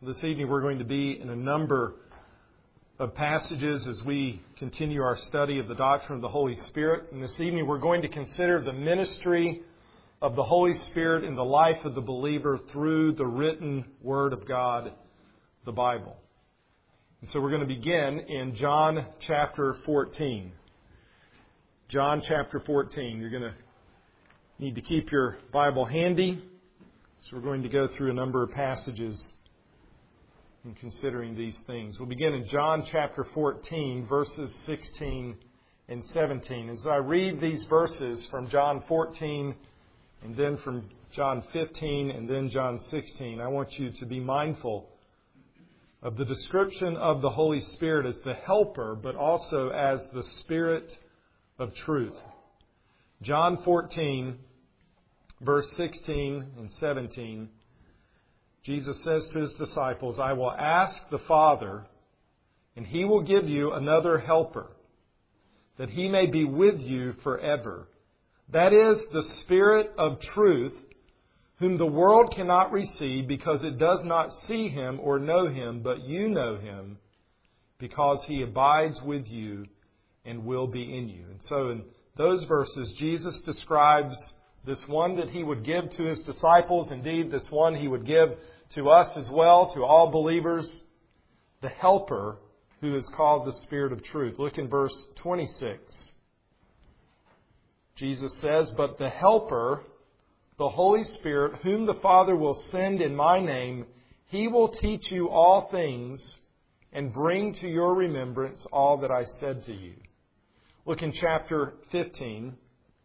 This evening we're going to be in a number of passages as we continue our study of the doctrine of the Holy Spirit. And this evening we're going to consider the ministry of the Holy Spirit in the life of the believer through the written Word of God, the Bible. And so we're going to begin in John chapter 14. John chapter 14. You're going to need to keep your Bible handy. So we're going to go through a number of passages in considering these things. We'll begin in John chapter 14, verses 16 and 17. As I read these verses from John 14 and then from John 15 and then John 16, I want you to be mindful of the description of the Holy Spirit as the helper, but also as the Spirit of truth. John 14, verse 16 and 17, Jesus says to His disciples, "I will ask the Father, and He will give you another helper, that He may be with you forever. That is the Spirit of truth, whom the world cannot receive because it does not see Him or know Him, but you know Him, because He abides with you and will be in you." And so in those verses, Jesus describes this one that He would give to His disciples, indeed this one He would give to us as well, to all believers, the helper who is called the Spirit of truth. Look in verse 26. Jesus says, "But the helper, the Holy Spirit, whom the Father will send in my name, He will teach you all things and bring to your remembrance all that I said to you." Look in chapter 15.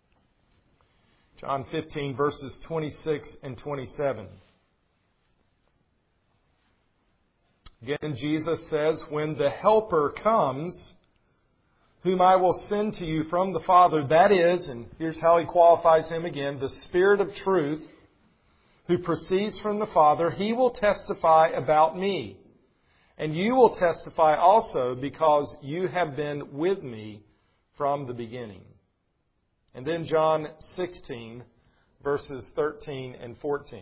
John 15, verses 26 and 27. Again, Jesus says, "When the Helper comes, whom I will send to you from the Father, that is," and here's how He qualifies Him again, "the Spirit of truth, who proceeds from the Father, He will testify about me. And you will testify also because you have been with me from the beginning." And then John 16, verses 13 and 14.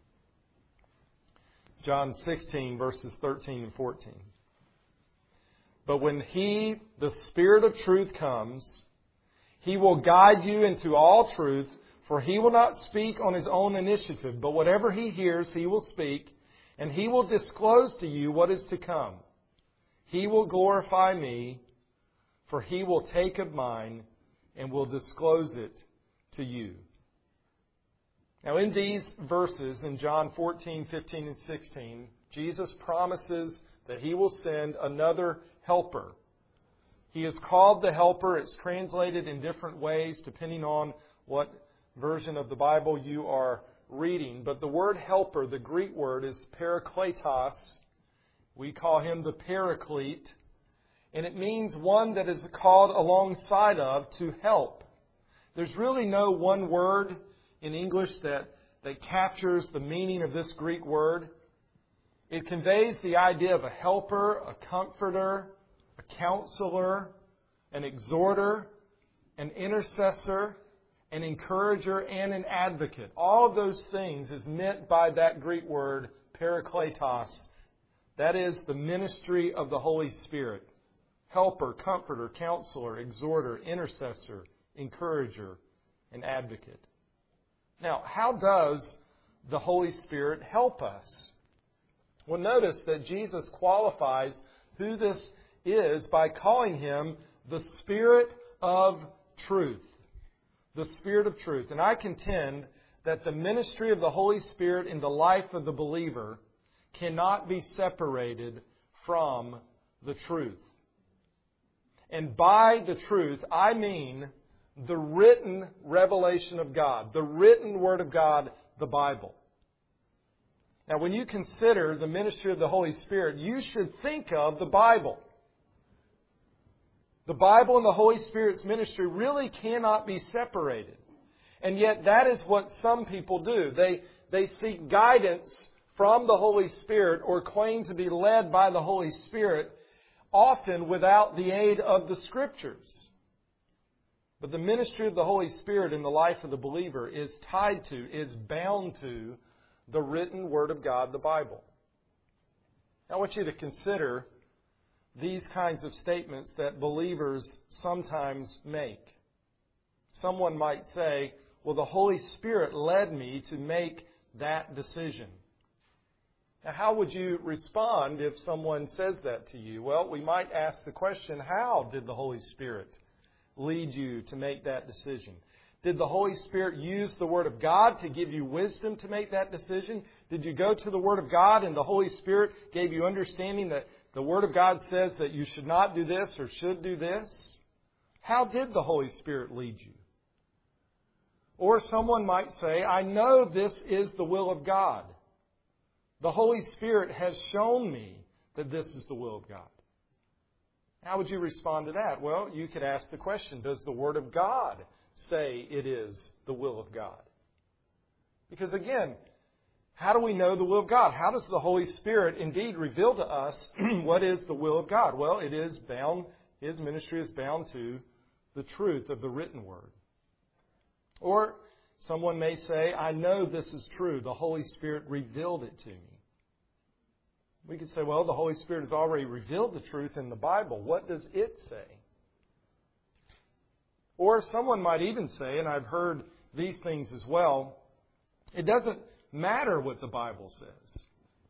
John 16, verses 13 and 14. "But when He, the Spirit of truth, comes, He will guide you into all truth, for He will not speak on His own initiative, but whatever He hears, He will speak, and He will disclose to you what is to come. He will glorify me, for He will take of mine and will disclose it to you." Now in these verses, in John 14, 15, and 16, Jesus promises that He will send another helper. He is called the helper. It's translated in different ways depending on what version of the Bible you are reading. But the word helper, the Greek word, is parakletos. We call Him the Paraclete. And it means one that is called alongside of to help. There's really no one word in English that captures the meaning of this Greek word. It conveys the idea of a helper, a comforter, a counselor, an exhorter, an intercessor, an encourager, and an advocate. All of those things is meant by that Greek word, parakletos. That is the ministry of the Holy Spirit. Helper, comforter, counselor, exhorter, intercessor, encourager, and advocate. Now, how does the Holy Spirit help us? Well, notice that Jesus qualifies who this is by calling Him the Spirit of truth. The Spirit of truth. And I contend that the ministry of the Holy Spirit in the life of the believer cannot be separated from the truth. And by the truth, I mean the written revelation of God, the written Word of God, the Bible. Now, when you consider the ministry of the Holy Spirit, you should think of the Bible. The Bible and the Holy Spirit's ministry really cannot be separated. And yet that is what some people do. They seek guidance from the Holy Spirit or claim to be led by the Holy Spirit, often without the aid of the Scriptures. But the ministry of the Holy Spirit in the life of the believer is tied to, is bound to the written Word of God, the Bible. I want you to consider these kinds of statements that believers sometimes make. Someone might say, well, the Holy Spirit led me to make that decision. Now, how would you respond if someone says that to you? Well, we might ask the question, how did the Holy Spirit lead you to make that decision? Did the Holy Spirit use the Word of God to give you wisdom to make that decision? Did you go to the Word of God and the Holy Spirit gave you understanding that the Word of God says that you should not do this or should do this? How did the Holy Spirit lead you? Or someone might say, I know this is the will of God. The Holy Spirit has shown me that this is the will of God. How would you respond to that? Well, you could ask the question, does the Word of God say it is the will of God? Because again, how do we know the will of God? How does the Holy Spirit indeed reveal to us what is the will of God? Well, it is bound, His ministry is bound to the truth of the written Word. Or someone may say, I know this is true. The Holy Spirit revealed it to me. We could say, well, the Holy Spirit has already revealed the truth in the Bible. What does it say? Or someone might even say, and I've heard these things as well, it doesn't matter what the Bible says.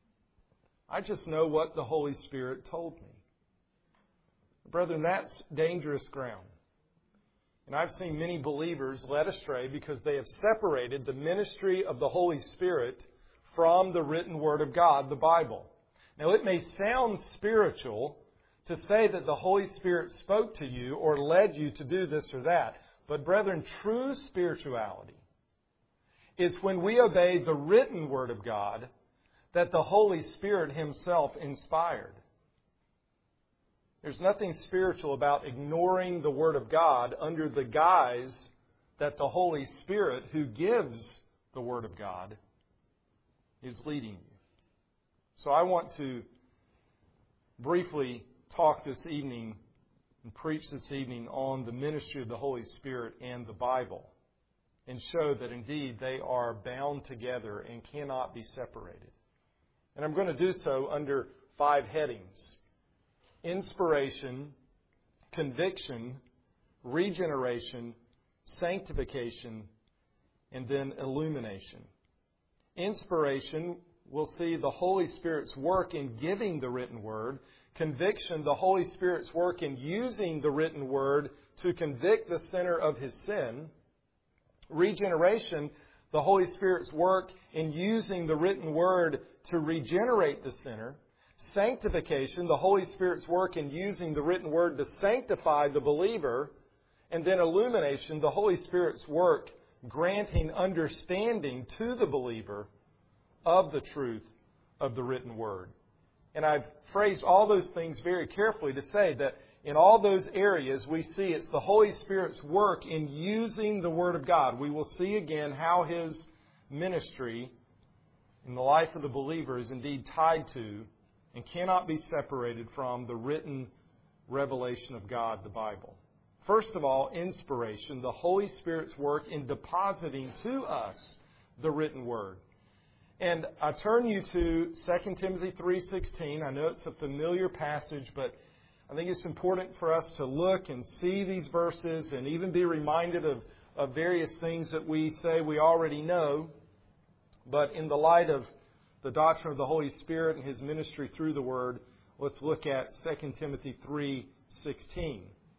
I just know what the Holy Spirit told me. Brethren, that's dangerous ground. And I've seen many believers led astray because they have separated the ministry of the Holy Spirit from the written Word of God, the Bible. Now, it may sound spiritual to say that the Holy Spirit spoke to you or led you to do this or that. But, brethren, true spirituality is when we obey the written Word of God that the Holy Spirit Himself inspired. There's nothing spiritual about ignoring the Word of God under the guise that the Holy Spirit, who gives the Word of God, is leading you. So I want to briefly talk this evening and preach this evening on the ministry of the Holy Spirit and the Bible and show that indeed they are bound together and cannot be separated. And I'm going to do so under 5 headings: inspiration, conviction, regeneration, sanctification, and then illumination. Inspiration, we'll see the Holy Spirit's work in giving the written Word. Conviction, the Holy Spirit's work in using the written Word to convict the sinner of his sin. Regeneration, the Holy Spirit's work in using the written Word to regenerate the sinner. Sanctification, the Holy Spirit's work in using the written Word to sanctify the believer. And then illumination, the Holy Spirit's work granting understanding to the believer of the truth of the written Word. And I've phrased all those things very carefully to say that in all those areas we see it's the Holy Spirit's work in using the Word of God. We will see again how His ministry in the life of the believer is indeed tied to and cannot be separated from the written revelation of God, the Bible. First of all, inspiration, the Holy Spirit's work in depositing to us the written Word. And I turn you to 2 Timothy 3:16. I know it's a familiar passage, but I think it's important for us to look and see these verses and even be reminded of various things that we say we already know. But in the light of the doctrine of the Holy Spirit and His ministry through the Word, let's look at 2 Timothy 3:16.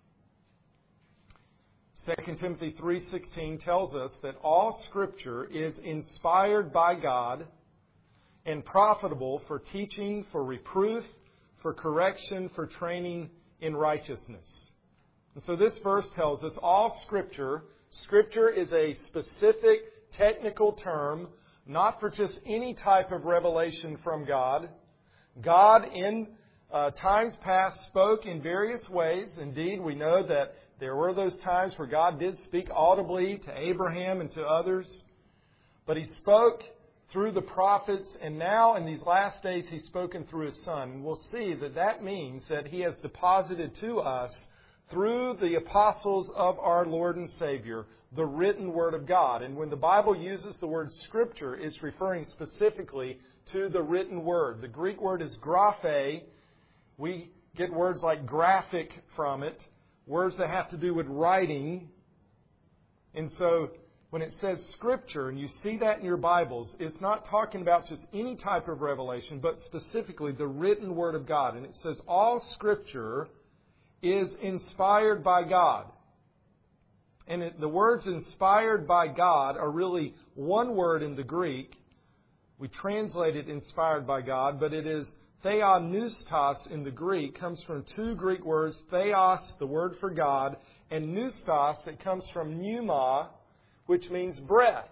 2 Timothy 3:16 tells us that all Scripture is inspired by God and profitable for teaching, for reproof, for correction, for training in righteousness. And so this verse tells us all Scripture is a specific technical term, not for just any type of revelation from God. God in times past spoke in various ways. Indeed, we know that there were those times where God did speak audibly to Abraham and to others. But He spoke through the prophets, and now in these last days He's spoken through His Son. And we'll see that that means that He has deposited to us, through the apostles of our Lord and Savior, the written Word of God. And when the Bible uses the word Scripture, it's referring specifically to the written word. The Greek word is graphe. We get words like graphic from it, words that have to do with writing. And so when it says Scripture, and you see that in your Bibles, it's not talking about just any type of revelation, but specifically the written Word of God. And it says all Scripture is inspired by God. And the words inspired by God are really one word in the Greek. We translate it inspired by God, but it is theopneustos in the Greek. Comes from two Greek words, theos, the word for God, and pneustos, that comes from pneuma, which means breath.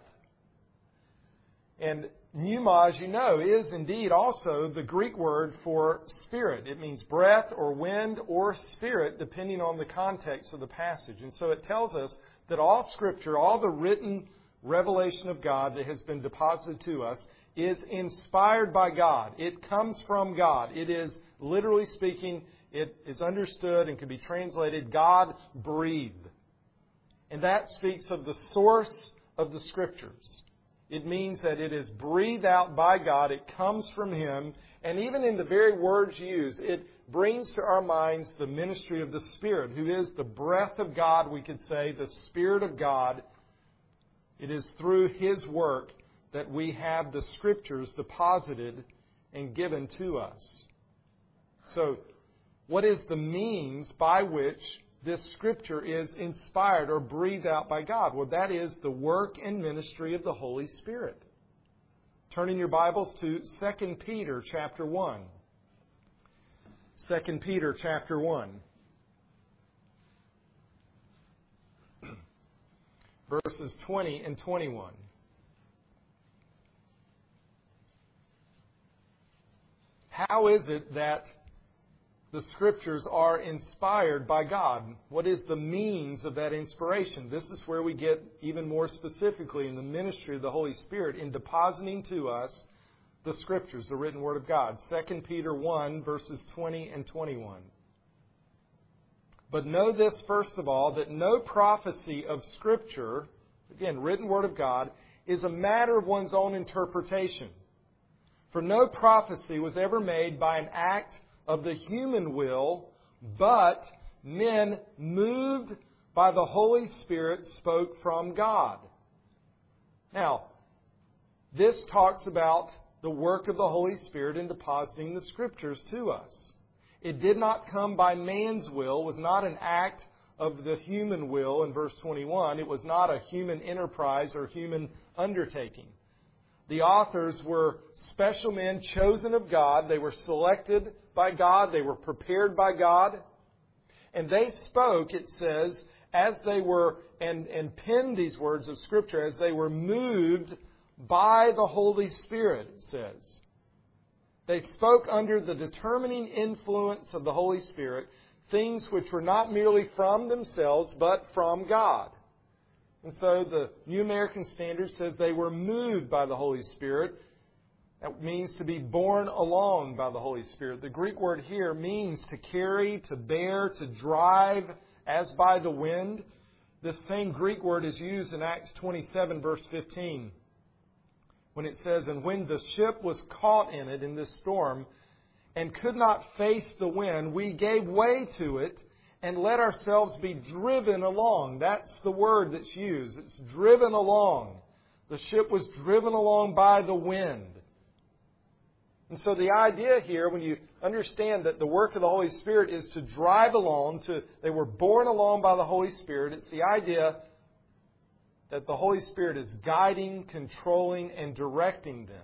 And pneuma, as you know, is indeed also the Greek word for spirit. It means breath or wind or spirit, depending on the context of the passage. And so it tells us that all Scripture, all the written revelation of God that has been deposited to us, is inspired by God. It comes from God. It is, literally speaking, it is understood and can be translated God-breathed. And that speaks of the source of the Scriptures. It means that it is breathed out by God. It comes from Him. And even in the very words used, it brings to our minds the ministry of the Spirit, who is the breath of God, we could say, the Spirit of God. It is through His work that we have the Scriptures deposited and given to us. So, what is the means by which this Scripture is inspired or breathed out by God? Well, that is the work and ministry of the Holy Spirit. Turn in your Bibles to 2 Peter chapter 1. 2 Peter chapter 1. Verses 20 and 21. How is it that the Scriptures are inspired by God? What is the means of that inspiration? This is where we get even more specifically in the ministry of the Holy Spirit in depositing to us the Scriptures, the written Word of God. 2 Peter 1, verses 20 and 21. But know this, first of all, that no prophecy of Scripture, again, written Word of God, is a matter of one's own interpretation. For no prophecy was ever made by an act of the human will, but men moved by the Holy Spirit spoke from God. Now, this talks about the work of the Holy Spirit in depositing the Scriptures to us. It did not come by man's will, was not an act of the human will in verse 21. It was not a human enterprise or human undertaking. The authors were special men chosen of God. They were selected by God. They were prepared by God. And they spoke, it says, as they were, and penned these words of Scripture, as they were moved by the Holy Spirit, it says. They spoke under the determining influence of the Holy Spirit, things which were not merely from themselves, but from God. And so the New American Standard says they were moved by the Holy Spirit. That means to be borne along by the Holy Spirit. The Greek word here means to carry, to bear, to drive as by the wind. This same Greek word is used in Acts 27, verse 15, when it says, and when the ship was caught in it, in this storm, and could not face the wind, we gave way to it, and let ourselves be driven along. That's the word that's used. It's driven along. The ship was driven along by the wind. And so the idea here, when you understand that the work of the Holy Spirit is to drive along, they were borne along by the Holy Spirit, it's the idea that the Holy Spirit is guiding, controlling, and directing them.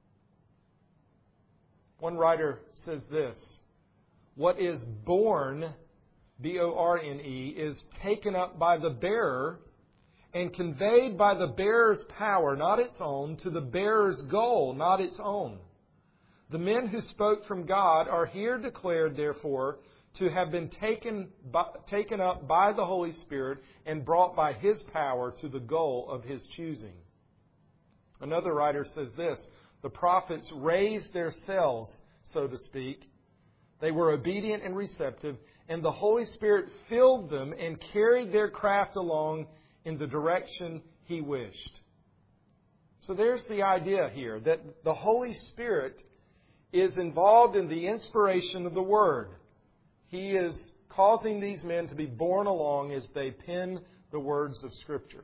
One writer says this, what is borne, B-O-R-N-E, is taken up by the bearer and conveyed by the bearer's power, not its own, to the bearer's goal, not its own. The men who spoke from God are here declared, therefore, to have been taken up by the Holy Spirit and brought by His power to the goal of His choosing. Another writer says this, the prophets raised their cells, so to speak. They were obedient and receptive, and the Holy Spirit filled them and carried their craft along in the direction He wished. So there's the idea here that the Holy Spirit is involved in the inspiration of the Word. He is causing these men to be borne along as they pen the words of Scripture.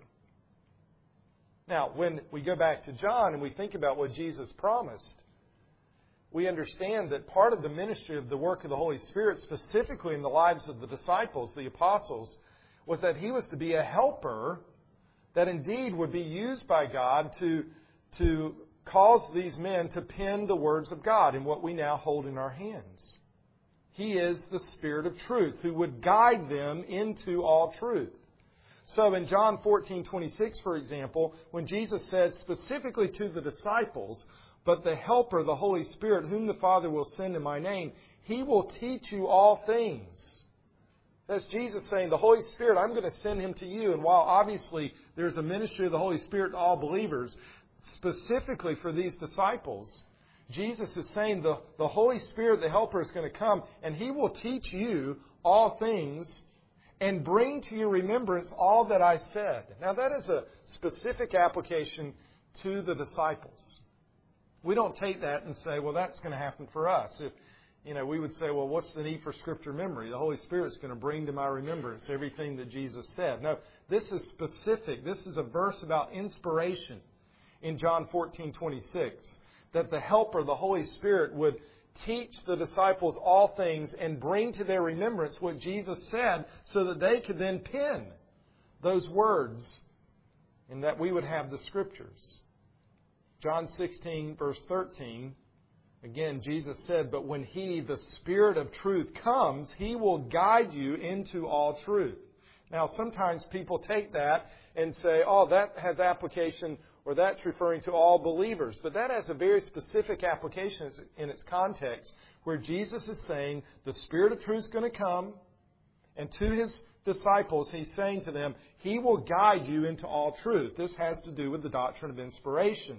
Now, when we go back to John and we think about what Jesus promised, we understand that part of the ministry of the work of the Holy Spirit, specifically in the lives of the disciples, the apostles, was that He was to be a helper that indeed would be used by God to cause these men to pen the words of God in what we now hold in our hands. He is the Spirit of truth who would guide them into all truth. So in John 14:26, for example, when Jesus said specifically to the disciples, "But the Helper, the Holy Spirit, whom the Father will send in my name, He will teach you all things." That's Jesus saying, the Holy Spirit, I'm going to send Him to you. And while obviously there's a ministry of the Holy Spirit to all believers, specifically for these disciples, Jesus is saying the Holy Spirit, the Helper, is going to come and He will teach you all things and bring to your remembrance all that I said. Now that is a specific application to the disciples. We don't take that and say, well, that's going to happen for us. If, we would say, well, what's the need for Scripture memory? The Holy Spirit's going to bring to my remembrance everything that Jesus said. No, this is specific. This is a verse about inspiration in John 14:26. That the Helper, the Holy Spirit, would teach the disciples all things and bring to their remembrance what Jesus said so that they could then pen those words and that we would have the Scriptures. John 16, verse 13, again, Jesus said, "But when He, the Spirit of truth, comes, He will guide you into all truth." Now, sometimes people take that and say, oh, that has application, or that's referring to all believers. But that has a very specific application in its context, where Jesus is saying the Spirit of truth is going to come, and to His disciples, He's saying to them, He will guide you into all truth. This has to do with the doctrine of inspiration,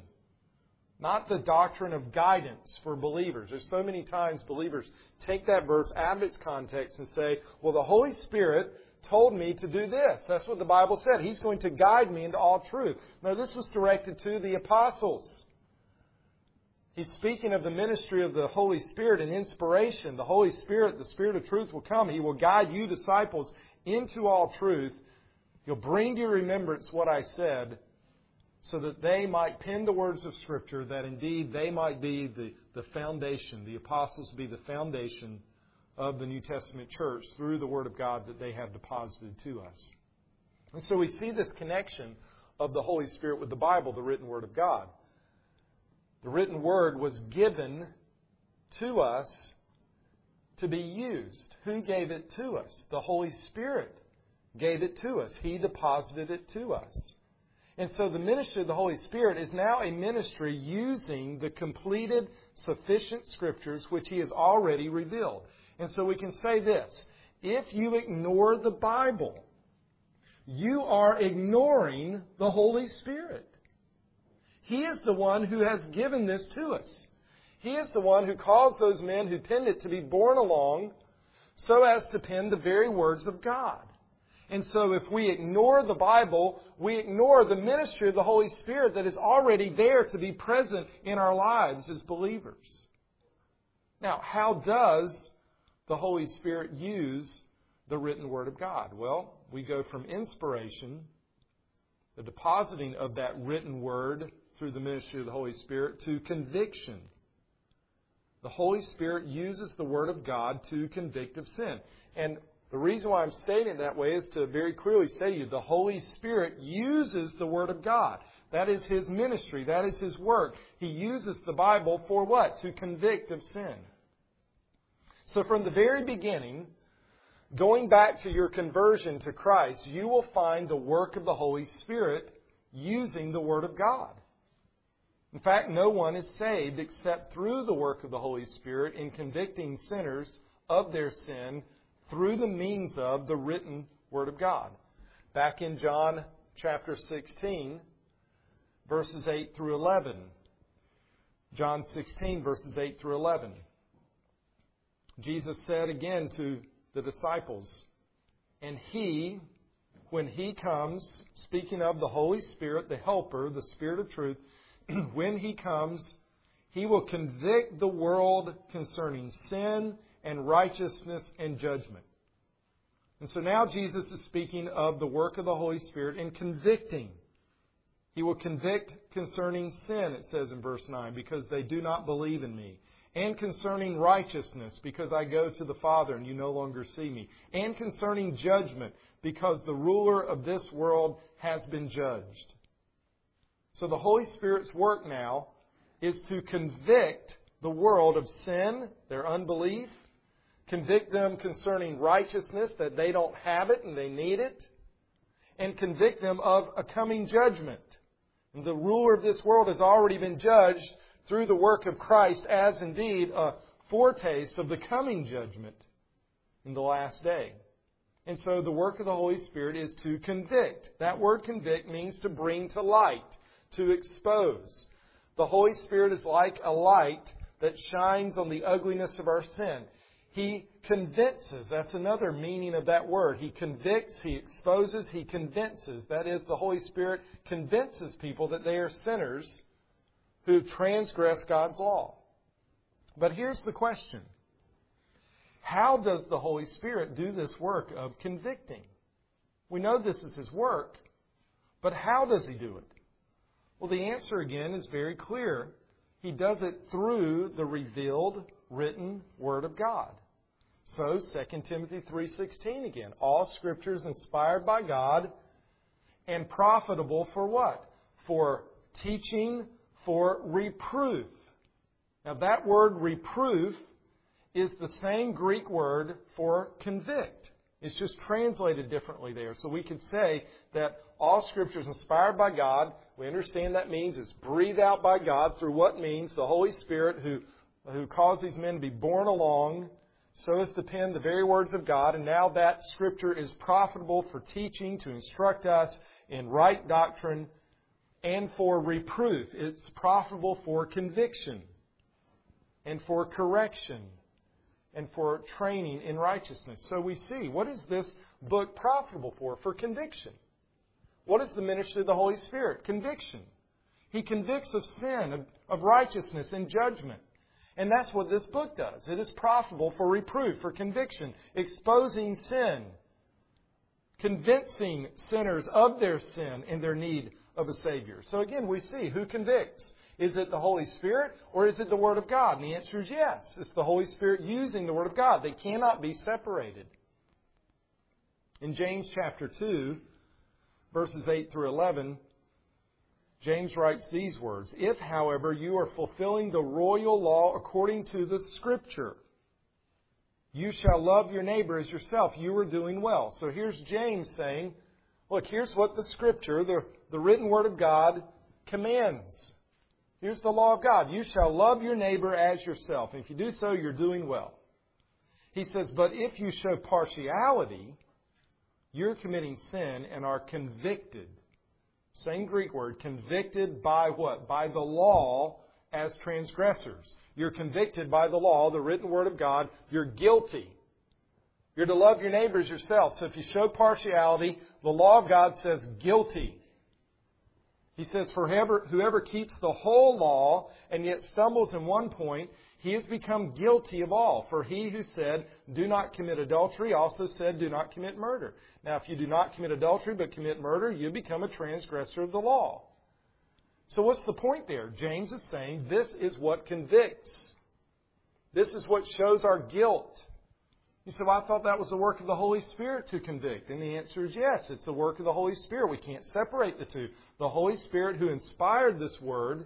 not the doctrine of guidance for believers. There's so many times believers take that verse out of its context and say, well, the Holy Spirit told me to do this. That's what the Bible said. He's going to guide me into all truth. Now, this was directed to the apostles. He's speaking of the ministry of the Holy Spirit and inspiration. The Holy Spirit, the Spirit of truth, will come. He will guide you, disciples, into all truth. He'll bring to your remembrance what I said, so that they might pen the words of Scripture, that indeed they might be the foundation, the apostles be the foundation of the New Testament church through the Word of God that they have deposited to us. And so we see this connection of the Holy Spirit with the Bible, the written Word of God. The written Word was given to us to be used. Who gave it to us? The Holy Spirit gave it to us. He deposited it to us. And so the ministry of the Holy Spirit is now a ministry using the completed, sufficient Scriptures which He has already revealed. And so we can say this: if you ignore the Bible, you are ignoring the Holy Spirit. He is the one who has given this to us. He is the one who caused those men who penned it to be borne along so as to pen the very words of God. And so if we ignore the Bible, we ignore the ministry of the Holy Spirit that is already there to be present in our lives as believers. Now, how does the Holy Spirit use the written Word of God? Well, we go from inspiration, the depositing of that written Word through the ministry of the Holy Spirit, to conviction. The Holy Spirit uses the Word of God to convict of sin. And the reason why I'm stating it that way is to very clearly say to you, the Holy Spirit uses the Word of God. That is His ministry. That is His work. He uses the Bible for what? To convict of sin. So from the very beginning, going back to your conversion to Christ, you will find the work of the Holy Spirit using the Word of God. In fact, no one is saved except through the work of the Holy Spirit in convicting sinners of their sin through the means of the written Word of God. Back in John chapter 16, verses 8 through 11. John 16, verses 8 through 11. Jesus said again to the disciples, "And He, when He comes," speaking of the Holy Spirit, the Helper, the Spirit of truth, when He comes, He will convict the world concerning sin and righteousness and judgment. And so now Jesus is speaking of the work of the Holy Spirit in convicting. He will convict concerning sin, it says in verse 9, because they do not believe in me. And concerning righteousness, because I go to the Father and you no longer see me. And concerning judgment, because the ruler of this world has been judged. So the Holy Spirit's work now is to convict the world of sin, their unbelief, convict them concerning righteousness, that they don't have it and they need it, and convict them of a coming judgment. And the ruler of this world has already been judged through the work of Christ as indeed a foretaste of the coming judgment in the last day. And so the work of the Holy Spirit is to convict. That word convict means to bring to light, to expose. The Holy Spirit is like a light that shines on the ugliness of our sin. He convinces. That's another meaning of that word. He convicts, He exposes, He convinces. That is, the Holy Spirit convinces people that they are sinners who transgress God's law. But here's the question. How does the Holy Spirit do this work of convicting? We know this is His work, but how does He do it? Well, the answer again is very clear. He does it through the revealed, written Word of God. So, 2 Timothy 3:16 again. All Scripture is inspired by God and profitable for what? For teaching, for reproof. Now that word reproof is the same Greek word for convict. It's just translated differently there. So we could say that all Scripture is inspired by God. We understand that means it's breathed out by God through what means the Holy Spirit who caused these men to be borne along so as to pen the very words of God. And now that Scripture is profitable for teaching, to instruct us in right doctrine, and for reproof. It's profitable for conviction and for correction and for training in righteousness. So we see, what is this book profitable for? For conviction. What is the ministry of the Holy Spirit? Conviction. He convicts of sin, of righteousness, and judgment. And that's what this book does. It is profitable for reproof, for conviction, exposing sin, convincing sinners of their sin and their need of a Savior. So again, we see who convicts. Is it the Holy Spirit or is it the Word of God? And the answer is yes. It's the Holy Spirit using the Word of God. They cannot be separated. In James chapter 2, verses 8 through 11, James writes these words, If, however, you are fulfilling the royal law according to the Scripture, you shall love your neighbor as yourself. You are doing well. So here's James saying, look, here's what the Scripture, the written Word of God, commands. Here's the law of God. You shall love your neighbor as yourself. And if you do so, you're doing well. He says, but if you show partiality, you're committing sin and are convicted. Same Greek word, convicted by what? By the law as transgressors. You're convicted by the law, the written Word of God. You're guilty. You're to love your neighbors yourself. So if you show partiality, the law of God says guilty. He says, for whoever keeps the whole law and yet stumbles in one point, he has become guilty of all. For he who said, do not commit adultery, also said, do not commit murder. Now, if you do not commit adultery but commit murder, you become a transgressor of the law. So what's the point there? James is saying this is what convicts. This is what shows our guilt. You say, well, I thought that was the work of the Holy Spirit to convict. And the answer is yes, it's the work of the Holy Spirit. We can't separate the two. The Holy Spirit who inspired this Word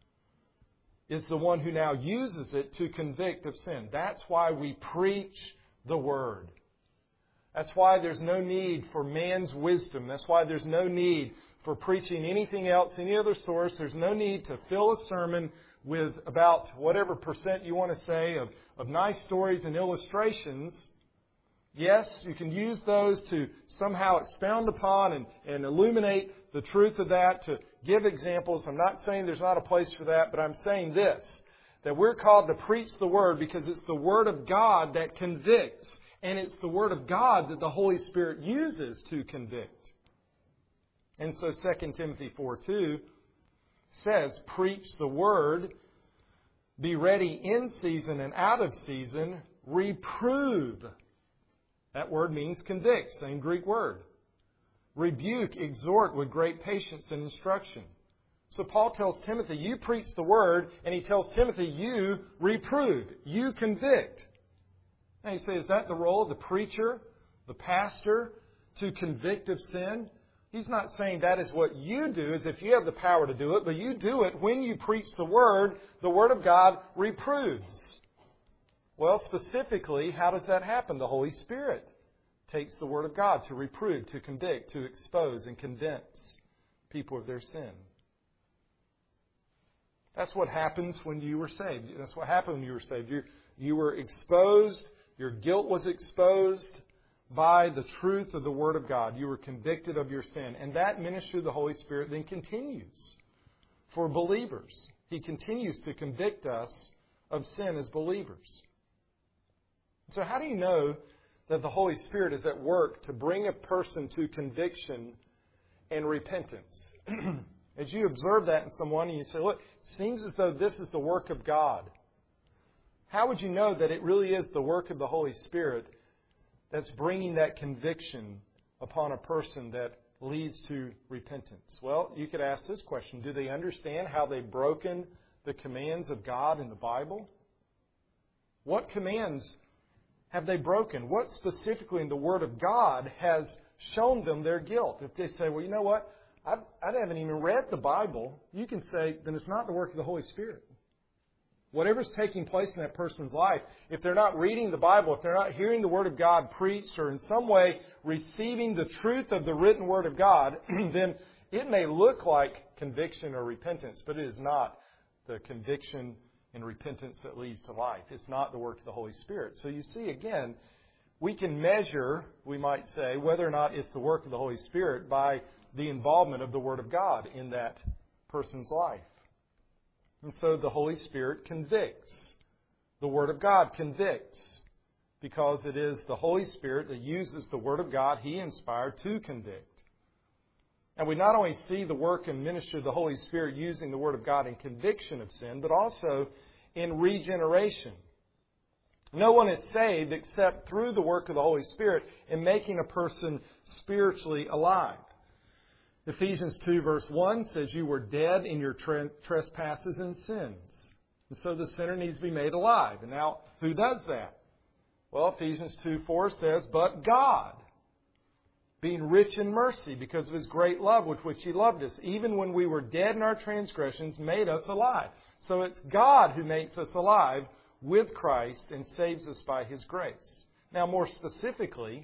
is the one who now uses it to convict of sin. That's why we preach the Word. That's why there's no need for man's wisdom. That's why there's no need for preaching anything else, any other source. There's no need to fill a sermon with about whatever percent you want to say of nice stories and illustrations. Yes, you can use those to somehow expound upon and illuminate the truth of that, to give examples. I'm not saying there's not a place for that, but I'm saying this, that we're called to preach the Word because it's the Word of God that convicts, and it's the Word of God that the Holy Spirit uses to convict. And so 2 Timothy 4:2 says, preach the word, be ready in season and out of season, reprove. That word means convict, same Greek word. Rebuke, exhort with great patience and instruction. So Paul tells Timothy, you preach the word, and he tells Timothy, you reprove, you convict. Now you say, is that the role of the preacher, the pastor, to convict of sin? He's not saying that is what you do, as if you have the power to do it, but you do it when you preach the Word of God reproves. Well, specifically, how does that happen? The Holy Spirit takes the Word of God to reprove, to convict, to expose and convince people of their sin. That's what happens when you were saved. That's what happened when you were saved. You were exposed, your guilt was exposed by the truth of the Word of God. You were convicted of your sin. And that ministry of the Holy Spirit then continues for believers. He continues to convict us of sin as believers. So how do you know that the Holy Spirit is at work to bring a person to conviction and repentance? As you observe that in someone and you say, look, it seems as though this is the work of God. How would you know that it really is the work of the Holy Spirit that's bringing that conviction upon a person that leads to repentance? Well, you could ask this question. Do they understand how they've broken the commands of God in the Bible? What commands have they broken? What specifically in the Word of God has shown them their guilt? If they say, well, you know what? I haven't even read the Bible. You can say, then it's not the work of the Holy Spirit. Whatever's taking place in that person's life, if they're not reading the Bible, if they're not hearing the Word of God preached or in some way receiving the truth of the written Word of God, then it may look like conviction or repentance, but it is not the conviction and repentance that leads to life. It's not the work of the Holy Spirit. So you see, again, we can measure, we might say, whether or not it's the work of the Holy Spirit by the involvement of the Word of God in that person's life. And so the Holy Spirit convicts. The Word of God convicts because it is the Holy Spirit that uses the Word of God He inspired to convict. And we not only see the work and ministry of the Holy Spirit using the Word of God in conviction of sin, but also in regeneration. No one is saved except through the work of the Holy Spirit in making a person spiritually alive. Ephesians 2 verse 1 says you were dead in your trespasses and sins. And so the sinner needs to be made alive. And now, who does that? Well, Ephesians 2:4 says, but God, being rich in mercy because of His great love with which He loved us, even when we were dead in our transgressions, made us alive. So it's God who makes us alive with Christ and saves us by His grace. Now, more specifically,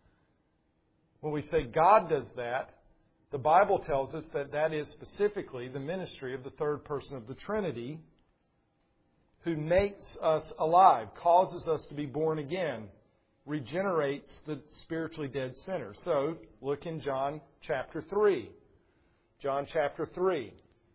when we say God does that, the Bible tells us that that is specifically the ministry of the third person of the Trinity who makes us alive, causes us to be born again, regenerates the spiritually dead sinner. So, look in John chapter 3. John chapter 3.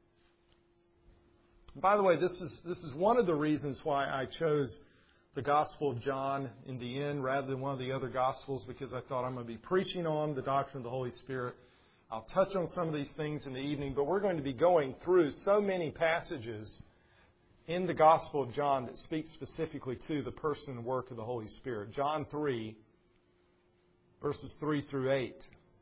By the way, this is one of the reasons why I chose the Gospel of John in the end rather than one of the other Gospels, because I thought I'm going to be preaching on the doctrine of the Holy Spirit. I'll touch on some of these things in the evening, but we're going to be going through so many passages in the Gospel of John that speak specifically to the person and work of the Holy Spirit. John 3, verses 3 through 8.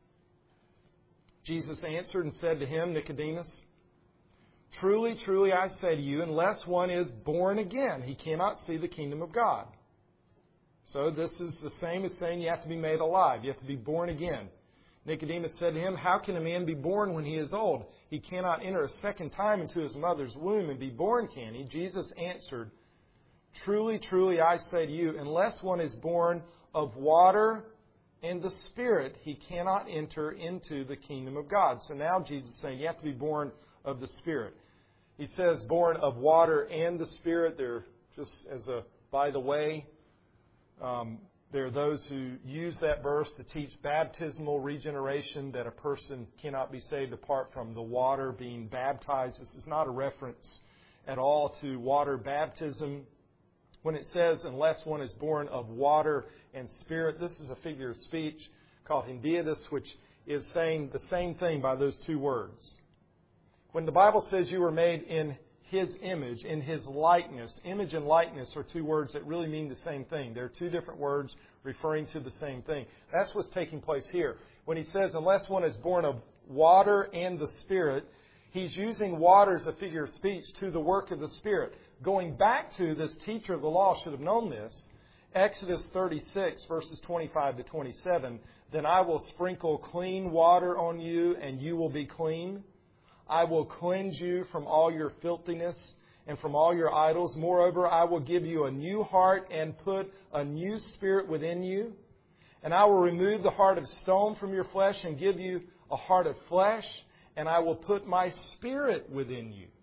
Jesus answered and said to him, Nicodemus, truly, truly, I say to you, unless one is born again, he cannot see the kingdom of God. So this is the same as saying you have to be made alive. You have to be born again. Nicodemus said to him, how can a man be born when he is old? He cannot enter a second time into his mother's womb and be born, can he? Jesus answered, truly, truly, I say to you, unless one is born of water and the Spirit, he cannot enter into the kingdom of God. So now Jesus is saying you have to be born of the Spirit. He says born of water and the Spirit. They're just as a by the way. There are those who use that verse to teach baptismal regeneration, that a person cannot be saved apart from the water being baptized. This is not a reference at all to water baptism. When it says, unless one is born of water and Spirit, this is a figure of speech called hendiadys, which is saying the same thing by those two words. When the Bible says you were made in His image, in His likeness, image and likeness are two words that really mean the same thing. They're two different words referring to the same thing. That's what's taking place here. When he says, unless one is born of water and the Spirit, he's using water as a figure of speech to the work of the Spirit. Going back to this teacher of the law should have known this. Exodus 36, verses 25 to 27. Then I will sprinkle clean water on you, and you will be clean. I will cleanse you from all your filthiness and from all your idols. Moreover, I will give you a new heart and put a new spirit within you. And I will remove the heart of stone from your flesh and give you a heart of flesh. And I will put my Spirit within you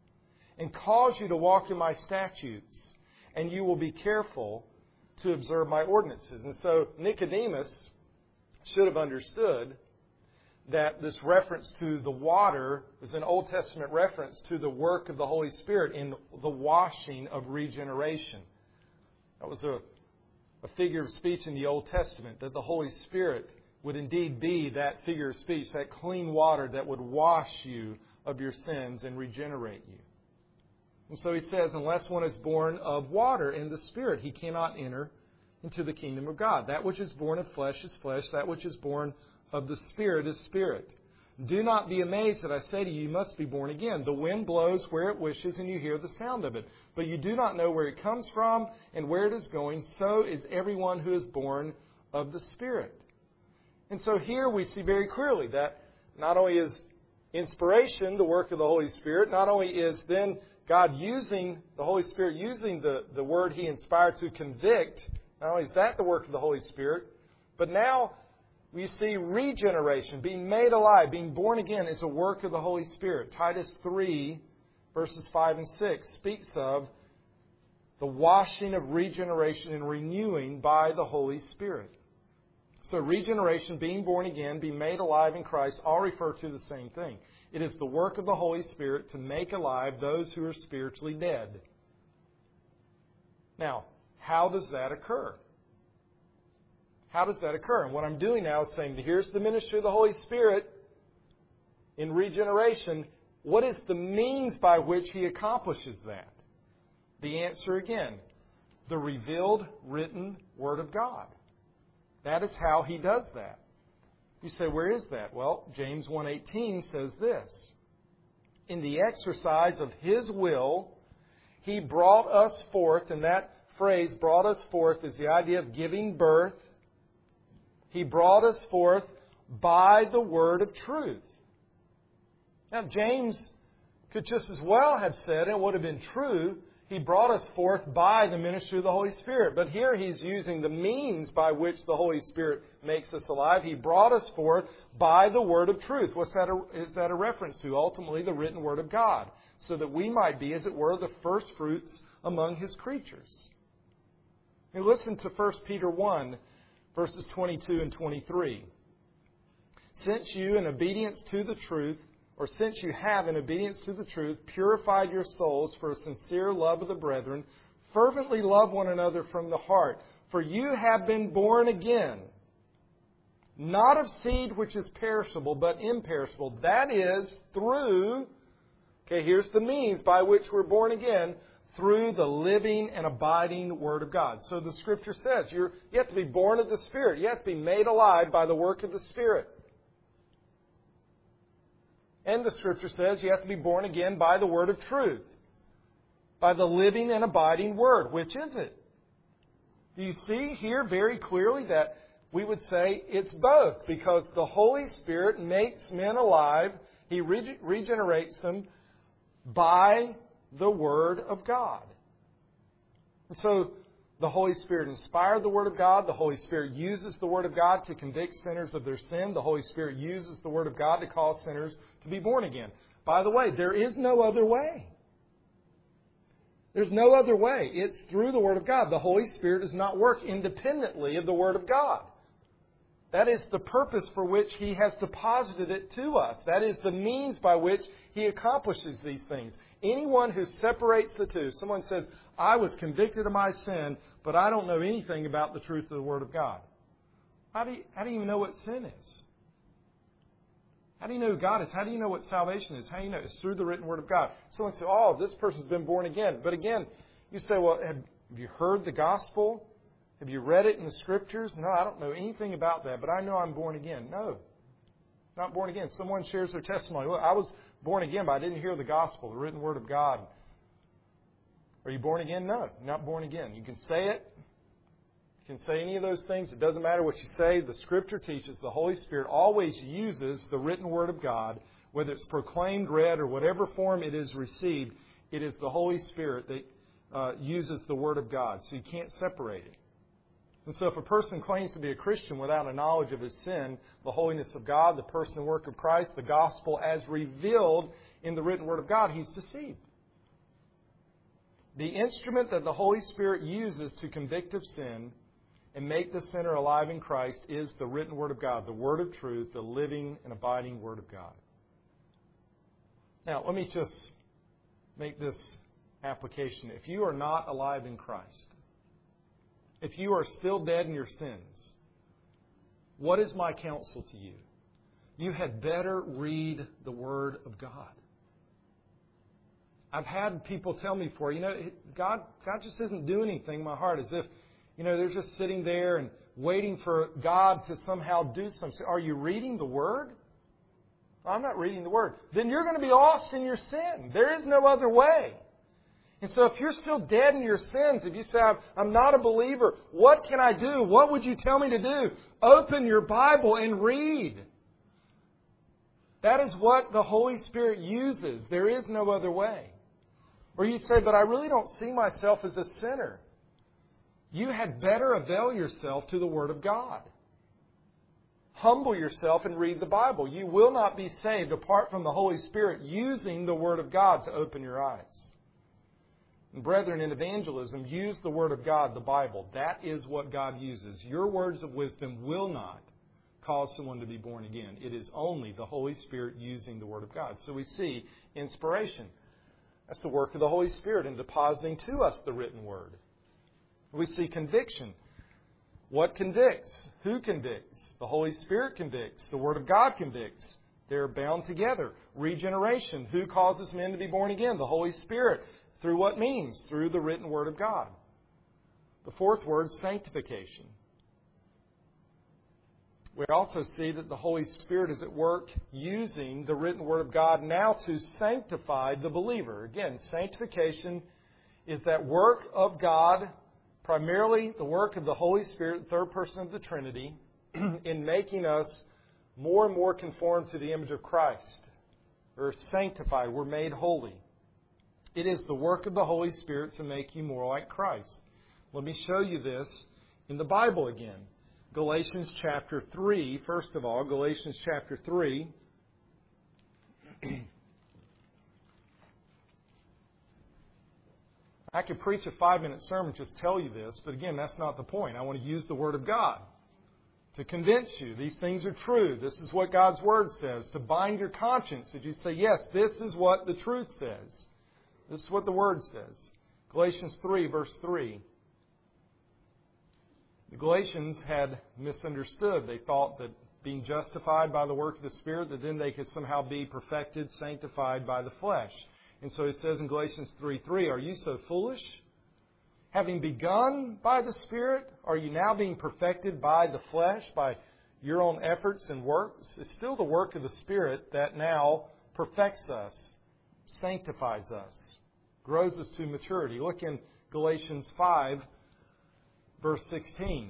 and cause you to walk in my statutes. And you will be careful to observe my ordinances. And so Nicodemus should have understood that this reference to the water is an Old Testament reference to the work of the Holy Spirit in the washing of regeneration. That was a figure of speech in the Old Testament, that the Holy Spirit would indeed be that figure of speech, that clean water that would wash you of your sins and regenerate you. And so he says, unless one is born of water and the Spirit, he cannot enter into the kingdom of God. That which is born of flesh is flesh. That which is born of the Spirit is spirit. Do not be amazed that I say to you, you must be born again. The wind blows where it wishes, and you hear the sound of it. But you do not know where it comes from and where it is going. So is everyone who is born of the Spirit. And so here we see very clearly that not only is inspiration the work of the Holy Spirit, not only is then God using, the Holy Spirit using the word He inspired to convict, not only is that the work of the Holy Spirit, but now we see regeneration, being made alive, being born again is a work of the Holy Spirit. Titus 3, verses 5 and 6 speaks of the washing of regeneration and renewing by the Holy Spirit. So regeneration, being born again, being made alive in Christ, all refer to the same thing. It is the work of the Holy Spirit to make alive those who are spiritually dead. Now, how does that occur? How does that occur? And what I'm doing now is saying, here's the ministry of the Holy Spirit in regeneration. What is the means by which He accomplishes that? The answer again, the revealed, written Word of God. That is how He does that. You say, where is that? Well, James 1:18 says this. In the exercise of His will, He brought us forth, and that phrase, brought us forth, is the idea of giving birth. He brought us forth by the word of truth. Now, James could just as well have said, and it would have been true, He brought us forth by the ministry of the Holy Spirit. But here He's using the means by which the Holy Spirit makes us alive. He brought us forth by the word of truth. Is that a reference to? Ultimately, the written word of God. So that we might be, as it were, the first fruits among His creatures. Now listen to 1 Peter 1, verses 22 and 23. Since you have, in obedience to the truth, purified your souls for a sincere love of the brethren, fervently love one another from the heart. For you have been born again, not of seed which is perishable, but imperishable. That is, through, here's the means by which we're born again, through the living and abiding Word of God. So the Scripture says you have to be born of the Spirit. You have to be made alive by the work of the Spirit. And the Scripture says you have to be born again by the word of truth. By the living and abiding Word. Which is it? Do you see here very clearly that we would say it's both? Because the Holy Spirit makes men alive. He regenerates them by the Word of God. And so the Holy Spirit inspired the Word of God. The Holy Spirit uses the Word of God to convict sinners of their sin. The Holy Spirit uses the Word of God to cause sinners to be born again. By the way, there is no other way. There's no other way. It's through the Word of God. The Holy Spirit does not work independently of the Word of God. That is the purpose for which He has deposited it to us. That is the means by which He accomplishes these things. Anyone who separates the two, someone says, I was convicted of my sin, but I don't know anything about the truth of the Word of God. How do you even know what sin is? How do you know who God is? How do you know what salvation is? How do you know? It's through the written Word of God. Someone says, oh, this person's been born again. But again, you say, well, have you heard the gospel? Have you read it in the Scriptures? No, I don't know anything about that, but I know I'm born again. No, not born again. Someone shares their testimony. Look, I was born again, but I didn't hear the gospel, the written Word of God. Are you born again? No, you're not born again. You can say it. You can say any of those things. It doesn't matter what you say. The Scripture teaches the Holy Spirit always uses the written Word of God, whether it's proclaimed, read, or whatever form it is received. It is the Holy Spirit that uses the Word of God. So you can't separate it. And so if a person claims to be a Christian without a knowledge of his sin, the holiness of God, the person and work of Christ, the gospel as revealed in the written Word of God, he's deceived. The instrument that the Holy Spirit uses to convict of sin and make the sinner alive in Christ is the written Word of God, the Word of truth, the living and abiding Word of God. Now, let me just make this application. If you are not alive in Christ, if you are still dead in your sins, what is my counsel to you? You had better read the Word of God. I've had people tell me before, God just isn't doing anything in my heart, as if, they're just sitting there and waiting for God to somehow do something. Are you reading the Word? I'm not reading the Word. Then you're going to be lost in your sin. There is no other way. And so if you're still dead in your sins, if you say, I'm not a believer, what can I do? What would you tell me to do? Open your Bible and read. That is what the Holy Spirit uses. There is no other way. Or you say, but I really don't see myself as a sinner. You had better avail yourself to the Word of God. Humble yourself and read the Bible. You will not be saved apart from the Holy Spirit using the Word of God to open your eyes. And brethren, in evangelism, use the Word of God, the Bible. That is what God uses. Your words of wisdom will not cause someone to be born again. It is only the Holy Spirit using the Word of God. So we see inspiration. That's the work of the Holy Spirit in depositing to us the written Word. We see conviction. What convicts? Who convicts? The Holy Spirit convicts. The Word of God convicts. They're bound together. Regeneration. Who causes men to be born again? The Holy Spirit. Through what means? Through the written Word of God. The fourth word, sanctification. We also see that the Holy Spirit is at work using the written Word of God now to sanctify the believer. Again, sanctification is that work of God, primarily the work of the Holy Spirit, the third person of the Trinity, in making us more and more conformed to the image of Christ. We're sanctified. We're made holy. It is the work of the Holy Spirit to make you more like Christ. Let me show you this in the Bible again. Galatians chapter 3, first of all, Galatians chapter 3. I could preach a 5-minute sermon just tell you this, but again, that's not the point. I want to use the Word of God to convince you. These things are true. This is what God's Word says. To bind your conscience. If you say, yes, this is what the truth says. This is what the Word says. Galatians 3, verse 3. The Galatians had misunderstood. They thought that being justified by the work of the Spirit, that then they could somehow be perfected, sanctified by the flesh. And so it says in Galatians 3:3, are you so foolish? Having begun by the Spirit, are you now being perfected by the flesh, by your own efforts and works? It's still the work of the Spirit that now perfects us, sanctifies us, grows us to maturity. Look in Galatians 5, verse 16.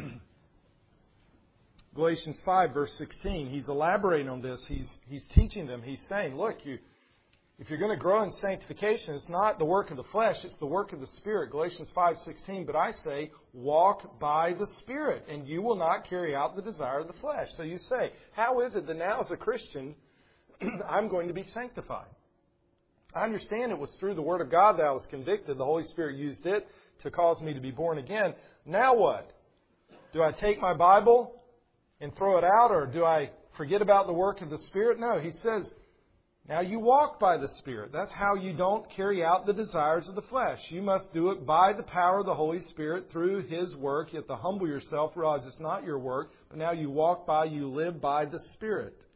Galatians 5, verse 16. He's elaborating on this. He's teaching them. He's saying, look, if you're going to grow in sanctification, it's not the work of the flesh, it's the work of the Spirit. Galatians 5:16, but I say, walk by the Spirit, and you will not carry out the desire of the flesh. So you say, how is it that now as a Christian, I'm going to be sanctified? I understand it was through the Word of God that I was convicted. The Holy Spirit used it to cause me to be born again. Now what? Do I take my Bible and throw it out, or do I forget about the work of the Spirit? No, he says, now you walk by the Spirit. That's how you don't carry out the desires of the flesh. You must do it by the power of the Holy Spirit through His work. You have to humble yourself, realize it's not your work, but now you walk by, you live by the Spirit.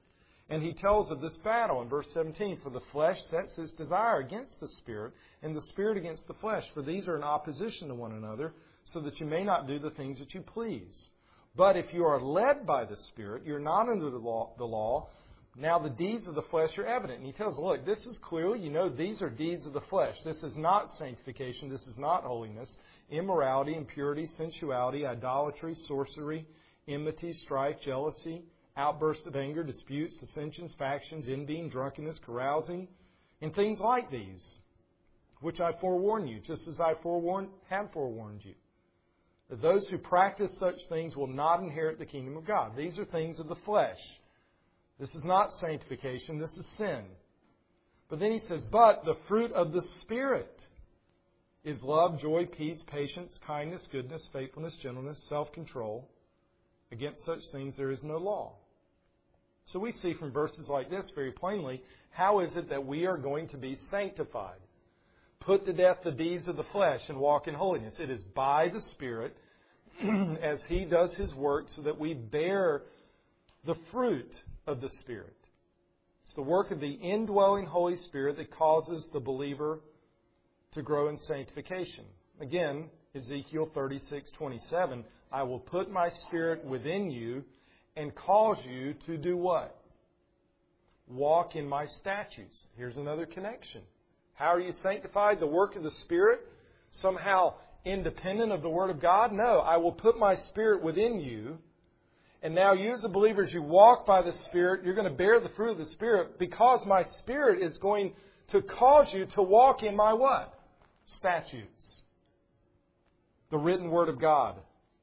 And he tells of this battle in verse 17. For the flesh sets its desire against the Spirit, and the Spirit against the flesh. For these are in opposition to one another, so that you may not do the things that you please. But if you are led by the Spirit, you're not under the law. Now the deeds of the flesh are evident. And he tells, look, this is clearly, these are deeds of the flesh. This is not sanctification. This is not holiness. Immorality, impurity, sensuality, idolatry, sorcery, enmity, strife, jealousy, outbursts of anger, disputes, dissensions, factions, envying, drunkenness, carousing, and things like these, which I forewarn you, just as I have forewarned you. That those who practice such things will not inherit the kingdom of God. These are things of the flesh. This is not sanctification. This is sin. But then he says, but the fruit of the Spirit is love, joy, peace, patience, kindness, goodness, faithfulness, gentleness, self-control. Against such things there is no law. So we see from verses like this very plainly, how is it that we are going to be sanctified? Put to death the deeds of the flesh and walk in holiness. It is by the Spirit as He does His work so that we bear the fruit of the Spirit. It's the work of the indwelling Holy Spirit that causes the believer to grow in sanctification. Again, Ezekiel 36:27, I will put my Spirit within you and cause you to do what? Walk in my statutes. Here's another connection. How are you sanctified? The work of the Spirit? Somehow independent of the Word of God? No, I will put my Spirit within you. And now you as a believer, as you walk by the Spirit, you're going to bear the fruit of the Spirit because my Spirit is going to cause you to walk in my what? Statutes. The written Word of God.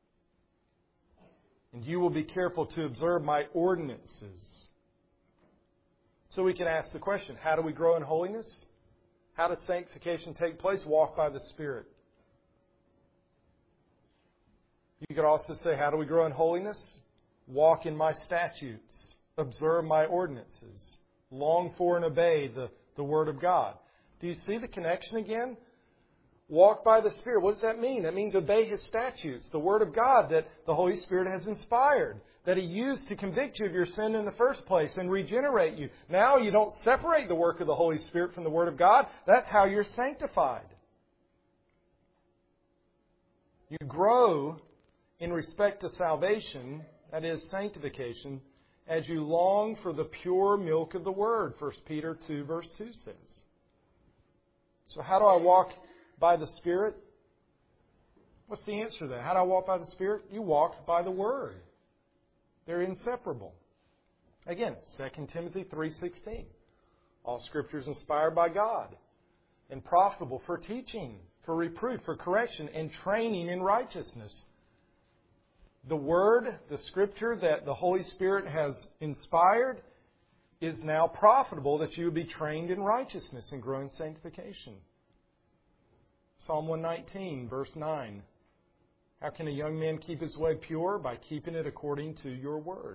And you will be careful to observe my ordinances. So we can ask the question, how do we grow in holiness? How does sanctification take place? Walk by the Spirit. You could also say, how do we grow in holiness? Walk in my statutes. Observe my ordinances. Long for and obey the Word of God. Do you see the connection again? Walk by the Spirit. What does that mean? That means obey His statutes, the Word of God that the Holy Spirit has inspired, that He used to convict you of your sin in the first place and regenerate you. Now you don't separate the work of the Holy Spirit from the Word of God. That's how you're sanctified. You grow in respect to salvation, that is sanctification, as you long for the pure milk of the Word, 1 Peter 2 verse 2 says. So how do I walk by the Spirit? What's the answer to that? How do I walk by the Spirit? You walk by the Word. They're inseparable. Again, 2 Timothy 3:16. All Scripture is inspired by God and profitable for teaching, for reproof, for correction, and training in righteousness. The Word, the Scripture that the Holy Spirit has inspired is now profitable that you would be trained in righteousness and grow in sanctification. Psalm 119, verse 9. How can a young man keep his way pure? By keeping it according to your Word.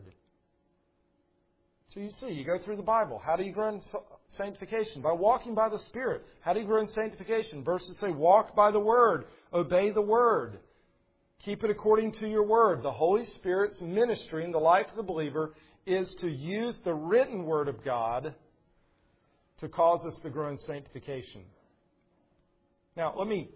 So you see, you go through the Bible. How do you grow in sanctification? By walking by the Spirit. How do you grow in sanctification? Verses say, walk by the Word. Obey the Word. Keep it according to your Word. The Holy Spirit's ministry in the life of the believer is to use the written Word of God to cause us to grow in sanctification. Now, let me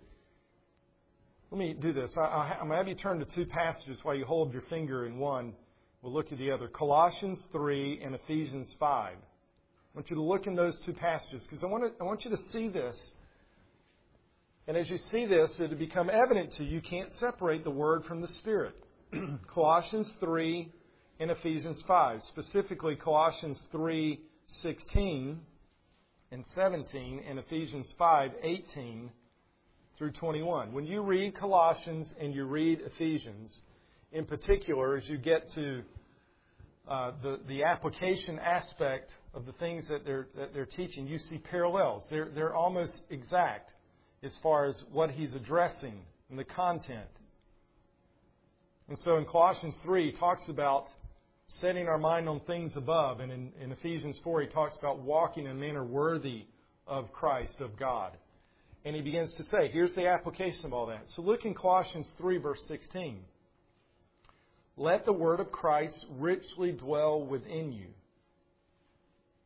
do this. I'm going to have you turn to two passages while you hold your finger in one. We'll look at the other. Colossians 3 and Ephesians 5. I want you to look in those two passages because I want you to see this. And as you see this, it'll become evident to you you can't separate the Word from the Spirit. Colossians 3 and Ephesians 5. Specifically, Colossians 3:16 and 17 and Ephesians 5:18 through 21. When you read Colossians and you read Ephesians, in particular, as you get to the application aspect of the things that they're teaching, you see parallels. They're almost exact as far as what he's addressing and the content. And so in Colossians 3, he talks about setting our mind on things above. And in Ephesians 4, he talks about walking in a manner worthy of Christ, of God. And he begins to say, here's the application of all that. So look in Colossians 3, verse 16. Let the word of Christ richly dwell within you,